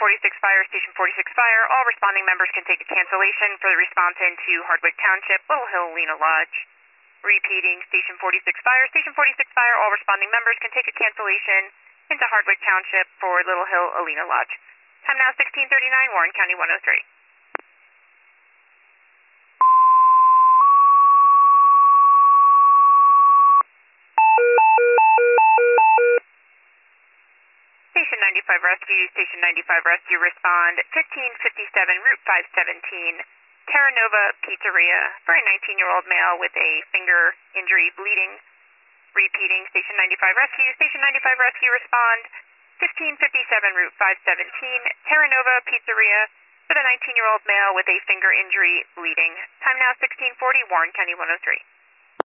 46 Fire, Station 46 Fire. All responding members can take a cancellation for the response into Hardwick Township, Little Hill, Lena Lodge. Repeating, Station 46 Fire, Station 46 Fire. All responding members can take a cancellation into Hardwick Township for Little Hill, Alena Lodge. Time now 16:39, Warren County 103. Station 95 Rescue, Station 95 Rescue, respond 1557 Route 517, Terra Nova Pizzeria, for a 19-year-old male with a finger injury bleeding. Repeating, Station 95 Rescue, Station 95 Rescue, respond 1557 Route 517, Terra Nova Pizzeria, for the 19-year-old male with a finger injury bleeding. Time now 16:40, Warren County 103.